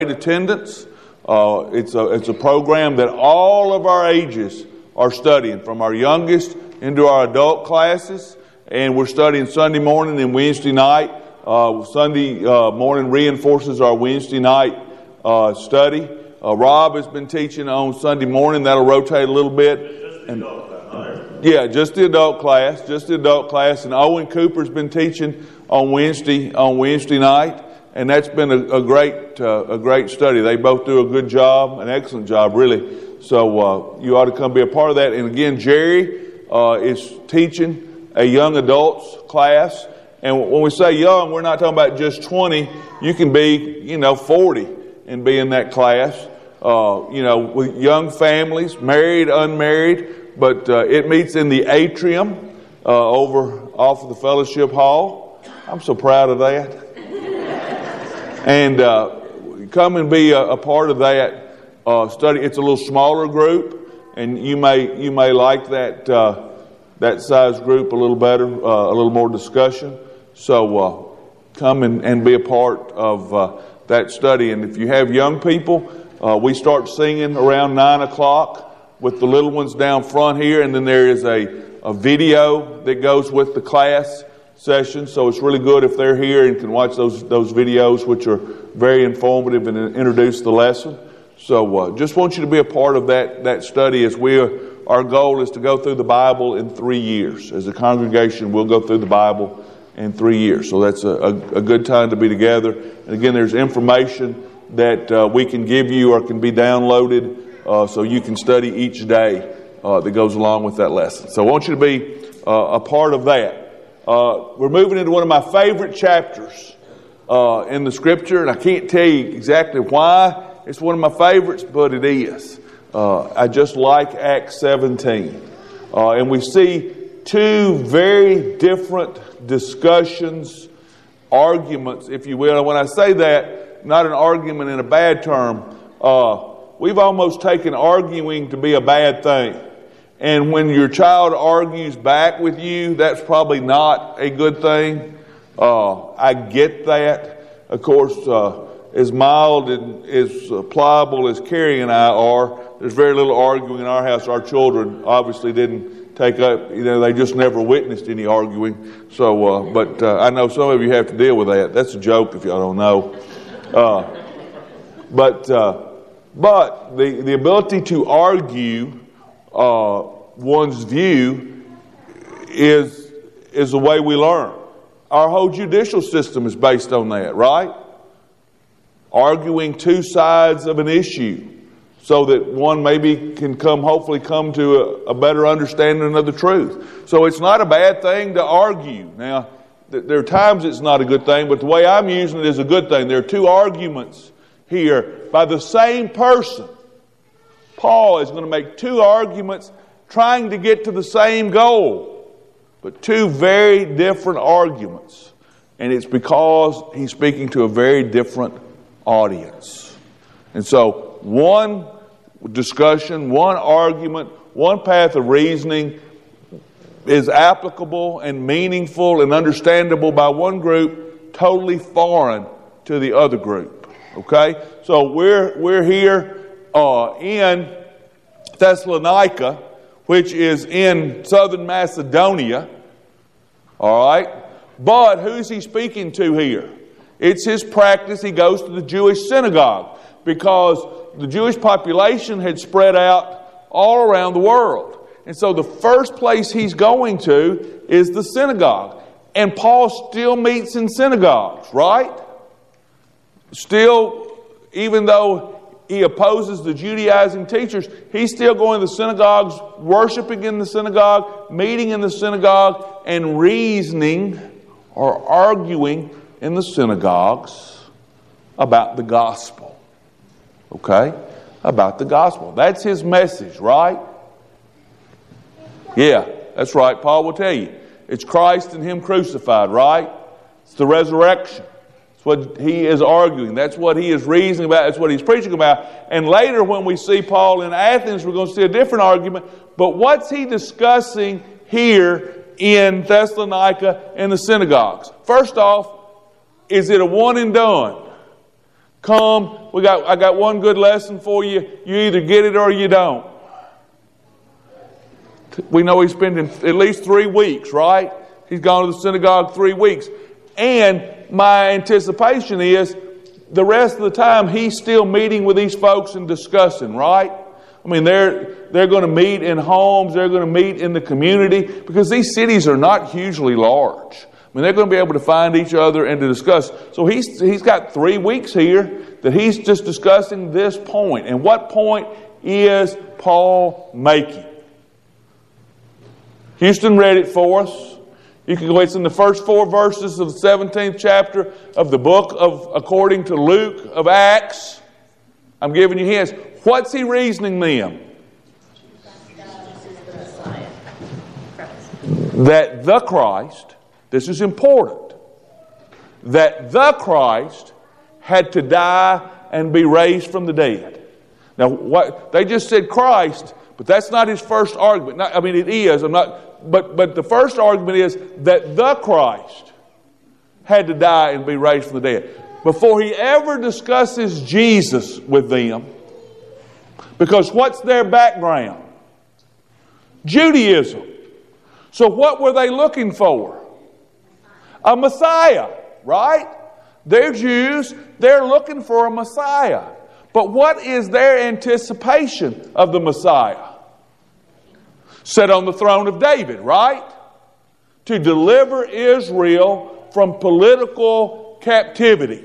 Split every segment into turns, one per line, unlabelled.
attendance. It's a program that all of our ages are studying, from our youngest into our adult classes, and we're studying Sunday morning and Wednesday night. Sunday morning reinforces our Wednesday night study. Rob has been teaching on Sunday morning. That'll rotate a little bit. Yeah, just the adult class. And Owen Cooper's been teaching on Wednesday night. And that's been a great study. They both do a good job, an excellent job, really. So you ought to come be a part of that. And again, Jerry is teaching a young adults class. And when we say young, we're not talking about just 20. You can be, 40 and be in that class. With young families, married, unmarried. But it meets in the atrium off of the fellowship hall. I'm so proud of that. And come and be a part of that study. It's a little smaller group, and you may like that size group a little better, a little more discussion. So come and be a part of that study. And if you have young people, we start singing around 9 o'clock with the little ones down front here, and then there is a video that goes with the class session, so it's really good if they're here and can watch those videos, which are very informative and introduce the lesson. So just want you to be a part of that study, as our goal is to go through the Bible in 3 years. As a congregation, we'll go through the Bible in 3 years. So that's a good time to be together. And again, there's information that we can give you or can be downloaded so you can study each day that goes along with that lesson. So I want you to be a part of that. We're moving into one of my favorite chapters in the Scripture, and I can't tell you exactly why it's one of my favorites, but it is. I just like Acts 17. And we see two very different discussions, arguments, if you will. And when I say that, not an argument in a bad term, we've almost taken arguing to be a bad thing. And when your child argues back with you, that's probably not a good thing. I get that. Of course, as mild and as pliable as Carrie and I are, there's very little arguing in our house. Our children obviously didn't take up, they just never witnessed any arguing. So, but I know some of you have to deal with that. That's a joke if y'all don't know. But the ability to argue one's view is the way we learn. Our whole judicial system is based on that, right? Arguing two sides of an issue so that one maybe can hopefully come to a better understanding of the truth. So it's not a bad thing to argue. Now, there are times it's not a good thing, but the way I'm using it is a good thing. There are two arguments here by the same person. Paul is going to make two arguments trying to get to the same goal, but two very different arguments. And it's because he's speaking to a very different audience. And so one discussion, one argument, one path of reasoning is applicable and meaningful and understandable by one group, totally foreign to the other group. Okay? So we're here in Thessalonica, which is in southern Macedonia. All right? But who's he speaking to here? It's his practice. He goes to the Jewish synagogue because the Jewish population had spread out all around the world. And so the first place he's going to is the synagogue. And Paul still meets in synagogues, right? Still, even though he opposes the Judaizing teachers, he's still going to the synagogues, worshiping in the synagogue, meeting in the synagogue, and reasoning or arguing in the synagogues about the gospel. Okay? About the gospel. That's his message, right? Yeah, that's right. Paul will tell you. It's Christ and Him crucified, right? It's the resurrection. That's what he is arguing. That's what he is reasoning about. That's what he's preaching about. And later when we see Paul in Athens, we're going to see a different argument. But what's he discussing here in Thessalonica in the synagogues? First off, is it a one and done? Come, I got one good lesson for you. You either get it or you don't. We know he's spending at least 3 weeks, right? He's gone to the synagogue 3 weeks. And my anticipation is the rest of the time he's still meeting with these folks and discussing, right? I mean, they're going to meet in homes. They're going to meet in the community because these cities are not hugely large. I mean, they're going to be able to find each other and to discuss. So he's got 3 weeks here that he's just discussing this point. And what point is Paul making? Houston read it for us. You can go, it's in the first 4 verses of the 17th chapter of the book of, according to Luke, of Acts. I'm giving you hints. What's he reasoning them? That the Christ, this is important, that the Christ had to die and be raised from the dead. Now, what they just said Christ, but that's not his first argument. It is. But the first argument is that the Christ had to die and be raised from the dead. Before he ever discusses Jesus with them, because what's their background? Judaism. So what were they looking for? A Messiah, right? They're Jews. They're looking for a Messiah. But what is their anticipation of the Messiah? Set on the throne of David, right? To deliver Israel from political captivity.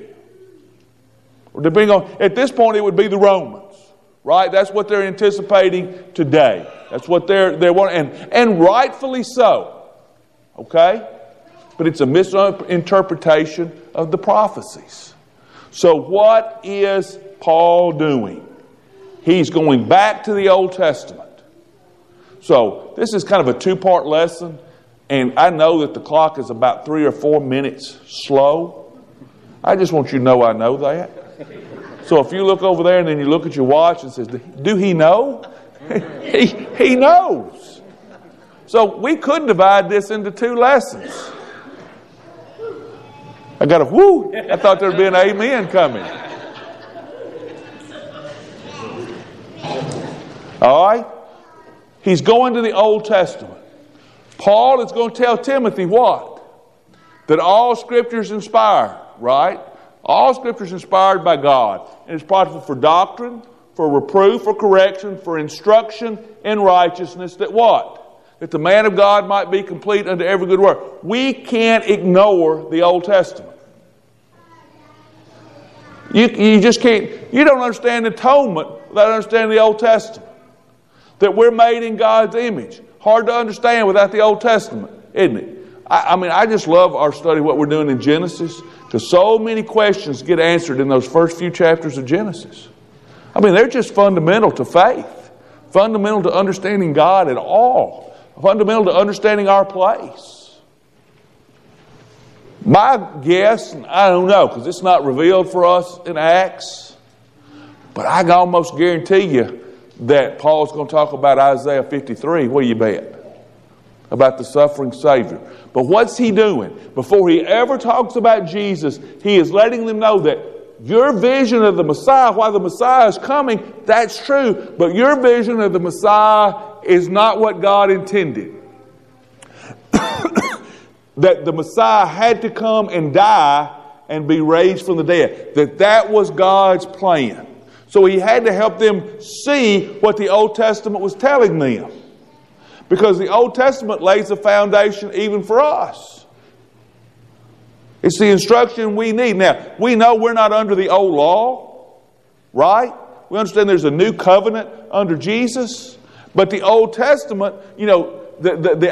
At this point, it would be the Romans, right? That's what they're anticipating today. That's what they're wanting, and rightfully so. Okay? But it's a misinterpretation of the prophecies. So what is Paul doing? He's going back to the Old Testament. So this is kind of a 2-part lesson, and I know that the clock is about 3 or 4 minutes slow. I just want you to know I know that. So if you look over there and then you look at your watch and says, do he know? He knows. So we could divide this into 2 lessons. I got a whoo. I thought there would be an amen coming. All right? He's going to the Old Testament. Paul is going to tell Timothy what? That all Scripture is inspired, right? All Scripture is inspired by God. And it's profitable for doctrine, for reproof, for correction, for instruction in righteousness. That what? That the man of God might be complete unto every good work. We can't ignore the Old Testament. You just can't. You don't understand atonement without understanding the Old Testament. That we're made in God's image. Hard to understand without the Old Testament, isn't it? I just love our study, what we're doing in Genesis, because so many questions get answered in those first few chapters of Genesis. They're just fundamental to faith, fundamental to understanding God at all, fundamental to understanding our place. My guess, and I don't know, because it's not revealed for us in Acts, but I can almost guarantee you that Paul's going to talk about Isaiah 53. What do you bet? About the suffering Savior. But what's he doing? Before he ever talks about Jesus, he is letting them know that your vision of the Messiah, while the Messiah is coming, that's true. But your vision of the Messiah is not what God intended. That the Messiah had to come and die and be raised from the dead. That was God's plan. So he had to help them see what the Old Testament was telling them. Because the Old Testament lays a foundation even for us. It's the instruction we need. Now, we know we're not under the old law, right? We understand there's a new covenant under Jesus. But the Old Testament, the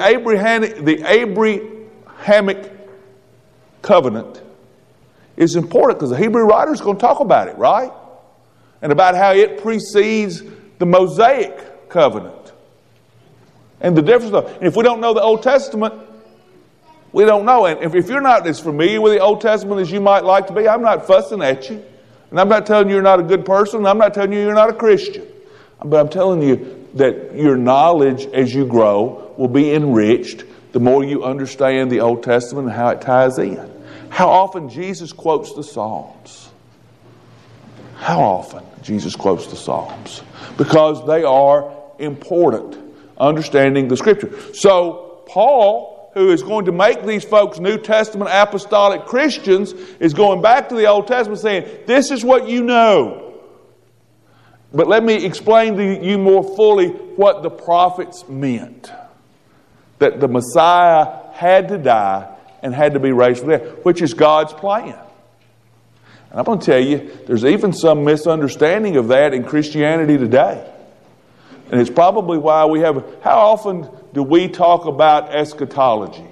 Abrahamic covenant is important because the Hebrew writer is going to talk about it, right? And about how it precedes the Mosaic covenant. And the difference, and if we don't know the Old Testament, we don't know. And if you're not as familiar with the Old Testament as you might like to be, I'm not fussing at you. And I'm not telling you you're not a good person. And I'm not telling you you're not a Christian. But I'm telling you that your knowledge as you grow will be enriched the more you understand the Old Testament and how it ties in. How often Jesus quotes the Psalms. How often Jesus quotes the Psalms? Because they are important, understanding the Scripture. So Paul, who is going to make these folks New Testament apostolic Christians, is going back to the Old Testament saying, this is what you know. But let me explain to you more fully what the prophets meant. That the Messiah had to die and had to be raised from the dead, which is God's plan. And I'm going to tell you, there's even some misunderstanding of that in Christianity today. And it's probably why we have... How often do we talk about eschatology?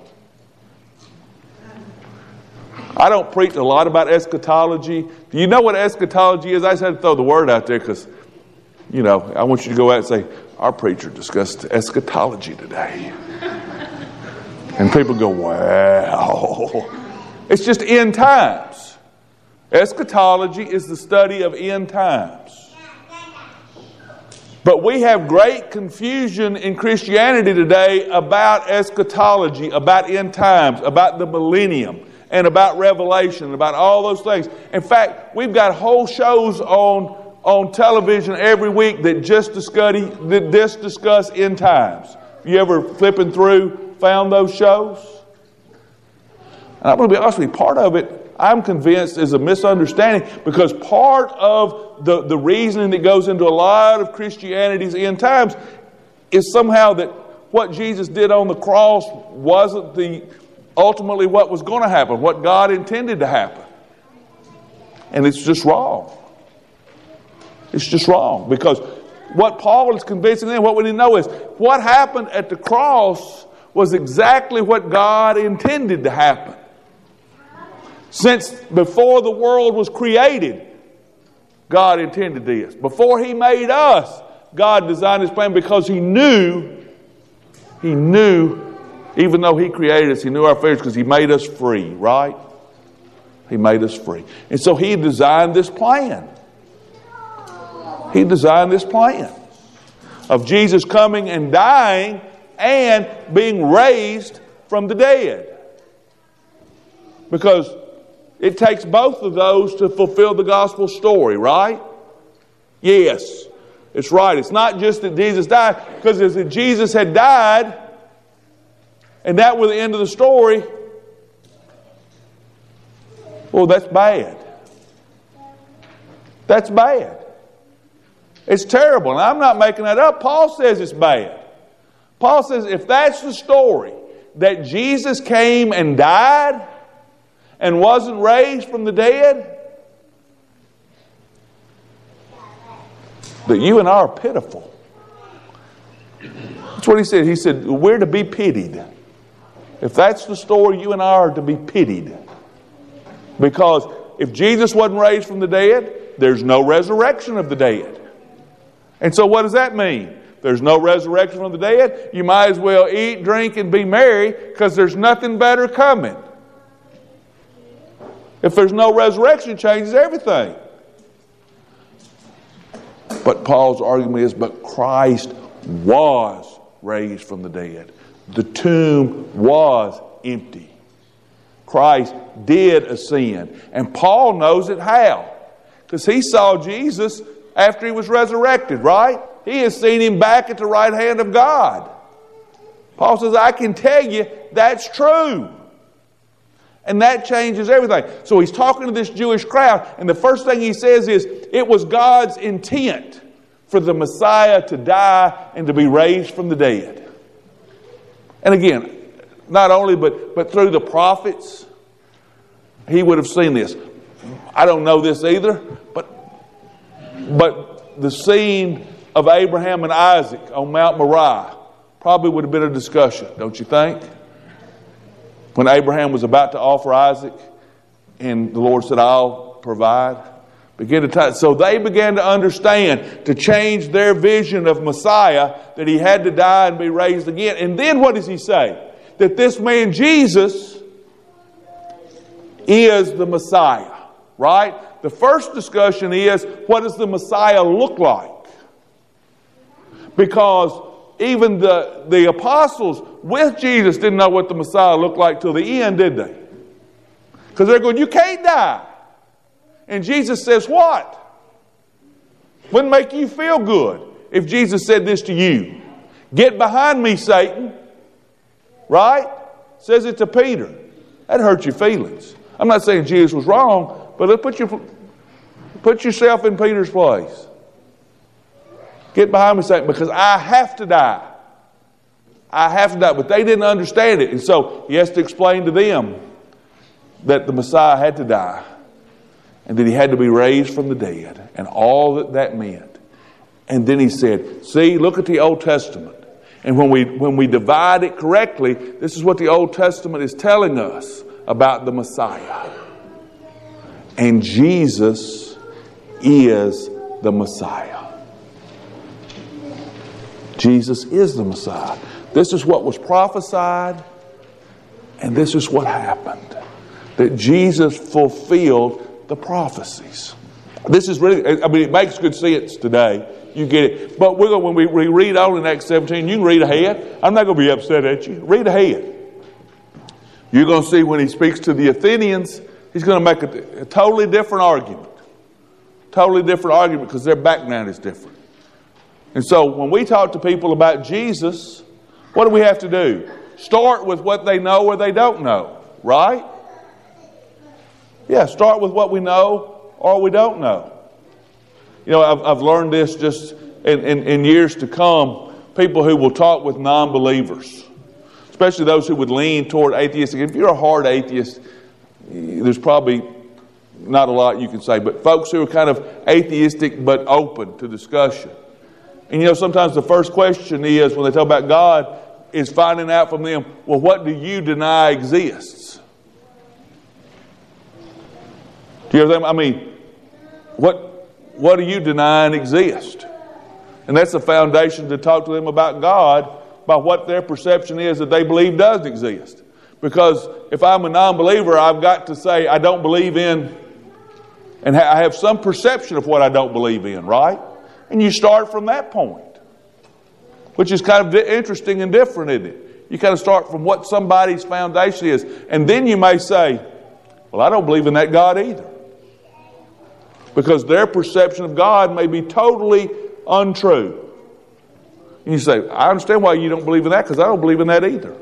I don't preach a lot about eschatology. Do you know what eschatology is? I just had to throw the word out there because, I want you to go out and say, our preacher discussed eschatology today. And people go, wow. It's just end times. Eschatology is the study of end times. But we have great confusion in Christianity today about eschatology, about end times, about the millennium, and about Revelation, about all those things. In fact, we've got whole shows on television every week that just discuss end times. You ever flipping through, found those shows? And I'm going to be honest with you, part of it, I'm convinced, is a misunderstanding, because part of the reasoning that goes into a lot of Christianity's end times is somehow that what Jesus did on the cross wasn't ultimately what was going to happen, what God intended to happen. And it's just wrong. It's just wrong, because what Paul is convincing them, what we need to know is what happened at the cross was exactly what God intended to happen. Since before the world was created, God intended this. Before He made us, God designed His plan because He knew, even though He created us, He knew our failures because He made us free, right? He made us free. And so He designed this plan. He designed this plan of Jesus coming and dying and being raised from the dead. Because it takes both of those to fulfill the gospel story, right? Yes, it's right. It's not just that Jesus died, because if Jesus had died and that were the end of the story, well, that's bad. That's bad. It's terrible. And I'm not making that up. Paul says it's bad. Paul says if that's the story, that Jesus came and died and wasn't raised from the dead, that you and I are pitiful. That's what he said. He said, we're to be pitied. If that's the story, you and I are to be pitied. Because if Jesus wasn't raised from the dead, there's no resurrection of the dead. And so what does that mean? There's no resurrection from the dead. You might as well eat, drink, and be merry, because there's nothing better coming. If there's no resurrection, it changes everything. But Paul's argument is, but Christ was raised from the dead. The tomb was empty. Christ did ascend. And Paul knows it how. Because he saw Jesus after He was resurrected, right? He has seen Him back at the right hand of God. Paul says, I can tell you that's true. And that changes everything. So he's talking to this Jewish crowd, and the first thing he says is, it was God's intent for the Messiah to die and to be raised from the dead. And again, not only, but through the prophets, he would have seen this. I don't know this either, but the scene of Abraham and Isaac on Mount Moriah probably would have been a discussion, don't you think? When Abraham was about to offer Isaac, and the Lord said, I'll provide. So they began to understand, to change their vision of Messiah, that He had to die and be raised again. And then what does He say? That this man Jesus is the Messiah, right? The first discussion is, what does the Messiah look like? Because even the apostles with Jesus didn't know what the Messiah looked like till the end, did they? Because they're going, you can't die. And Jesus says what? Wouldn't make you feel good if Jesus said this to you. Get behind me, Satan. Right? Says it to Peter. That hurt your feelings. I'm not saying Jesus was wrong, but put yourself in Peter's place. Get behind me, Satan, because I have to die. I have to die. But they didn't understand it. And so he has to explain to them that the Messiah had to die and that he had to be raised from the dead and all that that meant. And then he said, see, look at the Old Testament. And when we divide it correctly, this is what the Old Testament is telling us about the Messiah. And Jesus is the Messiah. Jesus is the Messiah. This is what was prophesied, and this is what happened. That Jesus fulfilled the prophecies. This is really, it makes good sense today. You get it. But when we read on in Acts 17, you can read ahead. I'm not going to be upset at you. Read ahead. You're going to see when he speaks to the Athenians, he's going to make a totally different argument. Totally different argument because their background is different. And so when we talk to people about Jesus, what do we have to do? Start with what they know or they don't know, right? Yeah, start with what we know or we don't know. You know, I've learned this just in years to come. People who will talk with non-believers, especially those who would lean toward atheistic. If you're a hard atheist, there's probably not a lot you can say. But folks who are kind of atheistic but open to discussion. And you know, sometimes the first question is, when they talk about God, is finding out from them, well, what do you deny exists? Do you understand? I mean, what do you deny exists? And that's the foundation to talk to them about God, by what their perception is that they believe does exist. Because if I'm a non-believer, I've got to say I don't believe in, and I have some perception of what I don't believe in, right? And you start from that point, which is kind of interesting and different, isn't it? You kind of start from what somebody's foundation is. And then you may say, well, I don't believe in that God either. Because their perception of God may be totally untrue. And you say, I understand why you don't believe in that, because I don't believe in that either.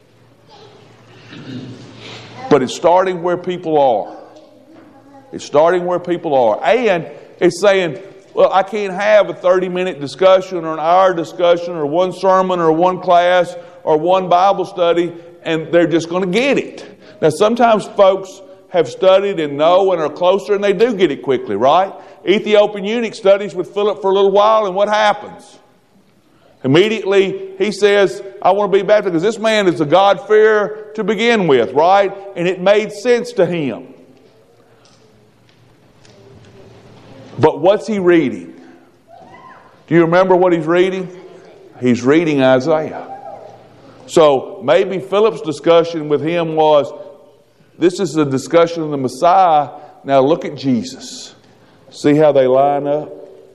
But it's starting where people are. It's starting where people are. And it's saying, well, I can't have a 30-minute discussion or an hour discussion or one sermon or one class or one Bible study, and they're just going to get it. Now, sometimes folks have studied and know and are closer, and they do get it quickly, right? Ethiopian eunuch studies with Philip for a little while, and what happens? Immediately, he says, I want to be baptized, because this man is a God-fearer to begin with, right? And it made sense to him. But what's he reading? Do you remember what he's reading? He's reading Isaiah. So maybe Philip's discussion with him was, this is a discussion of the Messiah. Now look at Jesus. See how they line up?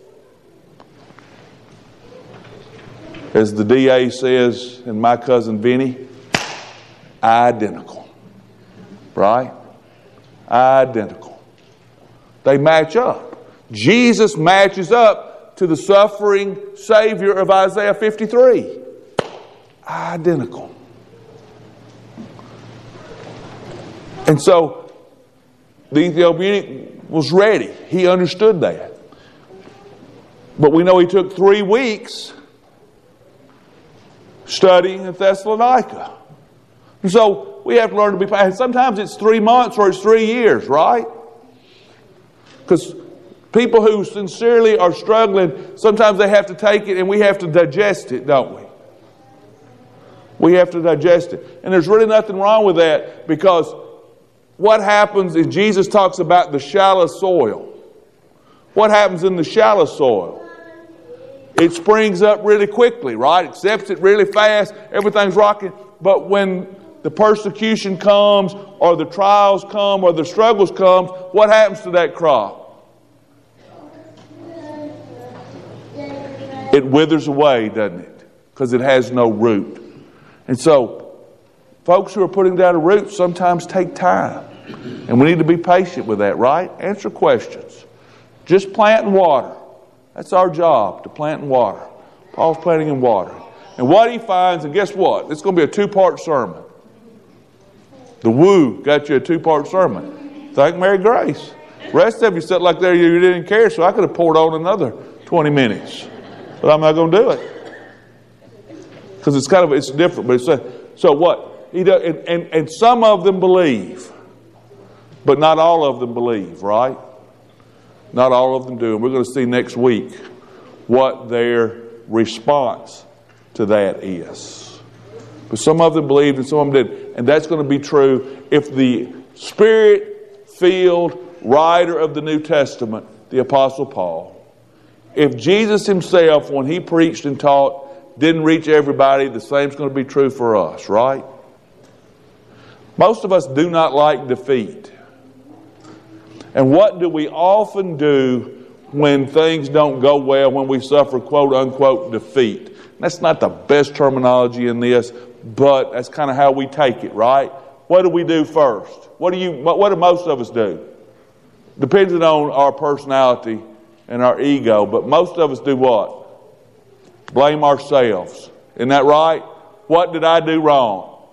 As the DA says, and my cousin Vinny, identical. Right? Identical. They match up. Jesus matches up to the suffering Savior of Isaiah 53. Identical. And so the Ethiopian was ready. He understood that. But we know he took 3 weeks studying in Thessalonica. And so we have to learn to be patient. Sometimes it's 3 months or it's 3 years, right? Because people who sincerely are struggling, sometimes they have to take it and we have to digest it, don't we? We have to digest it. And there's really nothing wrong with that, because what happens is Jesus talks about the shallow soil. What happens in the shallow soil? It springs up really quickly, right? Accepts it really fast. Everything's rocking. But when the persecution comes, or the trials come, or the struggles come, what happens to that crop? It withers away, doesn't it? Because it has no root. And so, folks who are putting down a root sometimes take time. And we need to be patient with that, right? Answer questions. Just plant and water. That's our job, to plant and water. Paul's planting and watering. And what he finds, and guess what? It's going to be a 2-part sermon. The woo got you a 2-part sermon. Thank Mary Grace. The rest of you sat like there, you didn't care, so I could have poured on another 20 minutes. But I'm not going to do it. Because it's different. But so what? He does, and some of them believe. But not all of them believe, right? Not all of them do. And we're going to see next week what their response to that is. But some of them believed and some of them didn't. And that's going to be true if the Spirit-filled writer of the New Testament, the Apostle Paul, if Jesus himself, when he preached and taught, didn't reach everybody, the same's going to be true for us, right? Most of us do not like defeat. And what do we often do when things don't go well, when we suffer quote-unquote defeat? That's not the best terminology in this, but that's kind of how we take it, right? What do we do first? What do most of us do? Depending on our personality and our ego, but most of us do what? Blame ourselves. Isn't that right? What did I do wrong?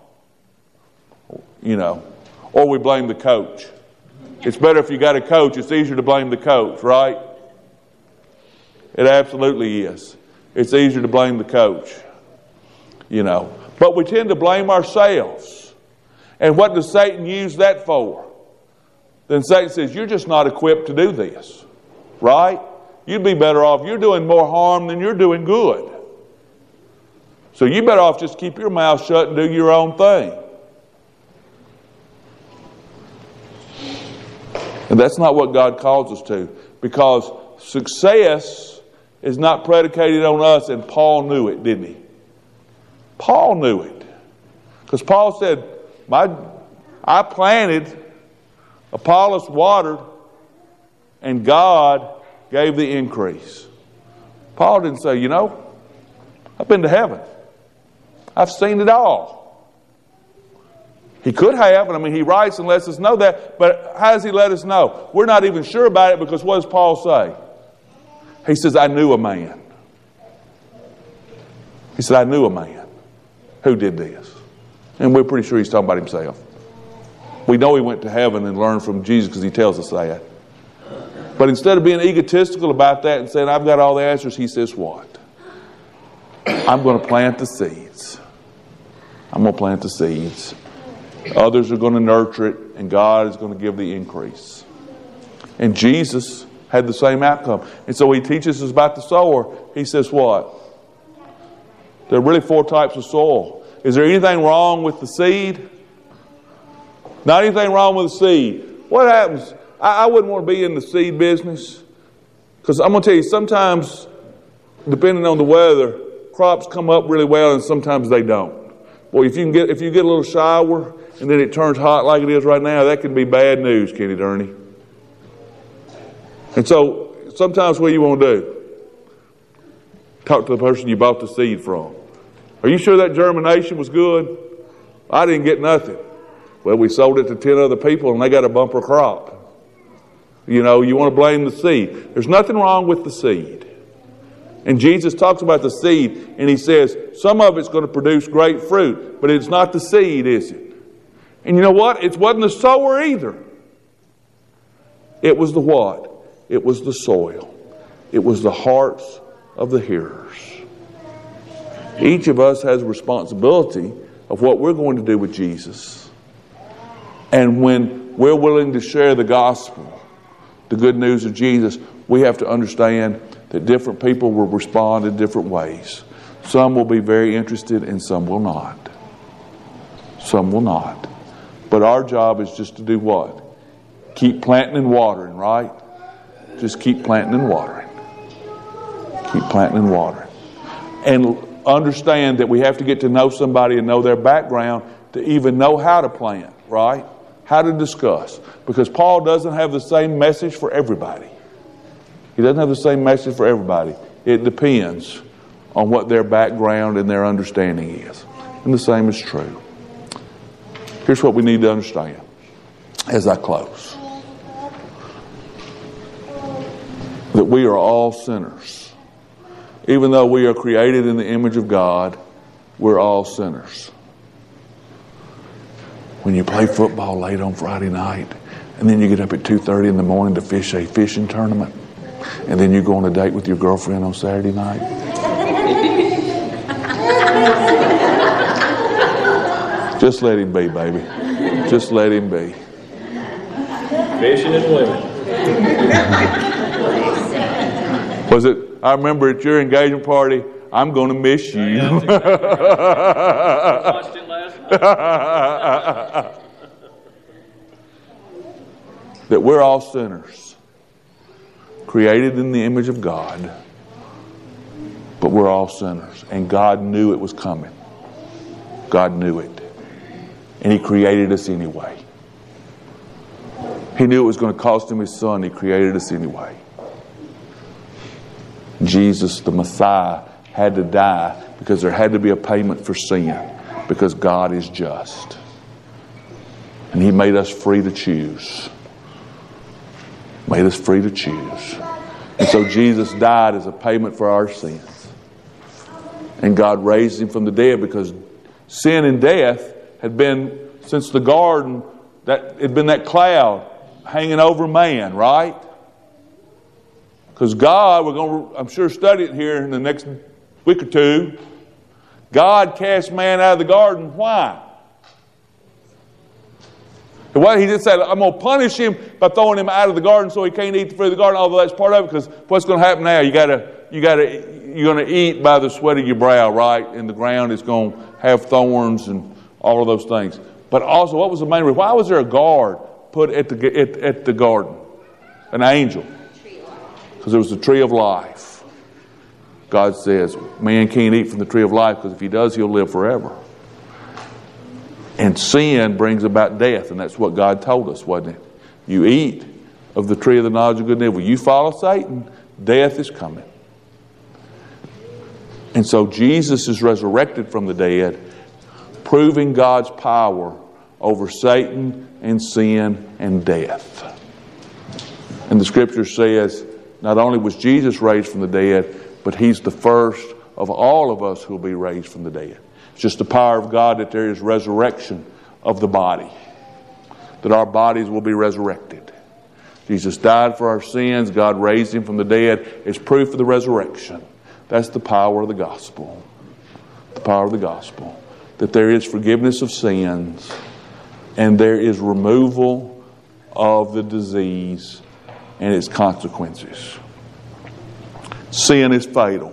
Or we blame the coach. It's better if you got a coach. It's easier to blame the coach, right? It absolutely is. It's easier to blame the coach. But we tend to blame ourselves. And what does Satan use that for? Then Satan says, you're just not equipped to do this. Right? You'd be better off. You're doing more harm than you're doing good. So you better off just keep your mouth shut and do your own thing. And that's not what God calls us to. Because success is not predicated on us, and Paul knew it, didn't he? Paul knew it. Because Paul said, I planted, Apollos watered, and God gave the increase. Paul didn't say, I've been to heaven. I've seen it all. He could have, and he writes and lets us know that, but how does he let us know? We're not even sure about it, because what does Paul say? He says, I knew a man. He said, I knew a man who did this. And we're pretty sure he's talking about himself. We know he went to heaven and learned from Jesus because he tells us that. But instead of being egotistical about that and saying, I've got all the answers, he says what? I'm going to plant the seeds. I'm going to plant the seeds. Others are going to nurture it, and God is going to give the increase. And Jesus had the same outcome. And so he teaches us about the sower. He says what? There are really 4 types of soil. Is there anything wrong with the seed? Not anything wrong with the seed. What happens? I wouldn't want to be in the seed business. Because I'm going to tell you, sometimes, depending on the weather, crops come up really well and sometimes they don't. Boy, if you get a little shower and then it turns hot like it is right now, that can be bad news, Kenny Durney. And so, sometimes what you want to do? Talk to the person you bought the seed from. Are you sure that germination was good? I didn't get nothing. Well, we sold it to 10 other people and they got a bumper crop. You want to blame the seed. There's nothing wrong with the seed. And Jesus talks about the seed and he says, some of it's going to produce great fruit, but it's not the seed, is it? And you know what? It wasn't the sower either. It was the what? It was the soil. It was the hearts of the hearers. Each of us has a responsibility of what we're going to do with Jesus. And when we're willing to share the gospel, the good news of Jesus, we have to understand that different people will respond in different ways. Some will be very interested and some will not. Some will not. But our job is just to do what? Keep planting and watering, right? Just keep planting and watering. Keep planting and watering. And understand that we have to get to know somebody and know their background to even know how to plant, right? How to discuss. Because Paul doesn't have the same message for everybody. He doesn't have the same message for everybody. It depends on what their background and their understanding is. And the same is true. Here's what we need to understand as I close. That that we are all sinners. Even though we are created in the image of God, we're all sinners. When you play football late on Friday night, and then you get up at 2:30 in the morning to fish a fishing tournament, and then you go on a date with your girlfriend on Saturday night. Just let him be, baby. Just let him be.
Fishing and women.
Was it? I remember at your engagement party, I'm going to miss you.
I watched it last night.
That we're all sinners, created in the image of God, but we're all sinners. And God knew it was coming. God knew it. And He created us anyway. He knew it was going to cost Him His Son. He created us anyway. Jesus, the Messiah, had to die because there had to be a payment for sin, because God is just. And He made us free to choose. Made us free to choose. And so Jesus died as a payment for our sins. And God raised Him from the dead, because sin and death had been, since the garden, that it had been that cloud hanging over man, right? Because God, we're going to, I'm sure, study it here in the next week or two. God cast man out of the garden. Why? He didn't say, I'm going to punish him by throwing him out of the garden so he can't eat the fruit of the garden, although that's part of it, because what's going to happen now? You're going to eat by the sweat of your brow, right? And the ground is going to have thorns and all of those things. But also, what was the main reason? Why was there a guard put at the garden? An angel. Because it was the tree of life. God says, man can't eat from the tree of life, because if he does, he'll live forever. And sin brings about death, and that's what God told us, wasn't it? You eat of the tree of the knowledge of good and evil. You follow Satan, death is coming. And so Jesus is resurrected from the dead, proving God's power over Satan and sin and death. And the Scripture says, not only was Jesus raised from the dead, but He's the first of all of us who will be raised from the dead. It's just the power of God that there is resurrection of the body, that our bodies will be resurrected. Jesus died for our sins. God raised Him from the dead. It's proof of the resurrection. That's the power of the gospel. The power of the gospel. That there is forgiveness of sins, and there is removal of the disease and its consequences. Sin is fatal.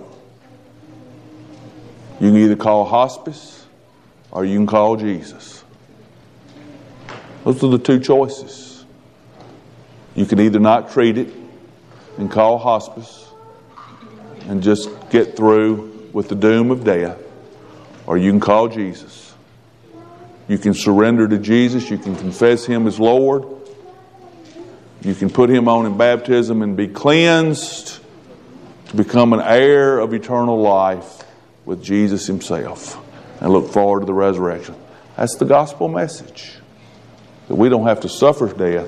You can either call hospice or you can call Jesus. Those are the two choices. You can either not treat it and call hospice and just get through with the doom of death, or you can call Jesus. You can surrender to Jesus. You can confess Him as Lord. You can put Him on in baptism and be cleansed to become an heir of eternal life with Jesus Himself and look forward to the resurrection. That's the gospel message. That we don't have to suffer death,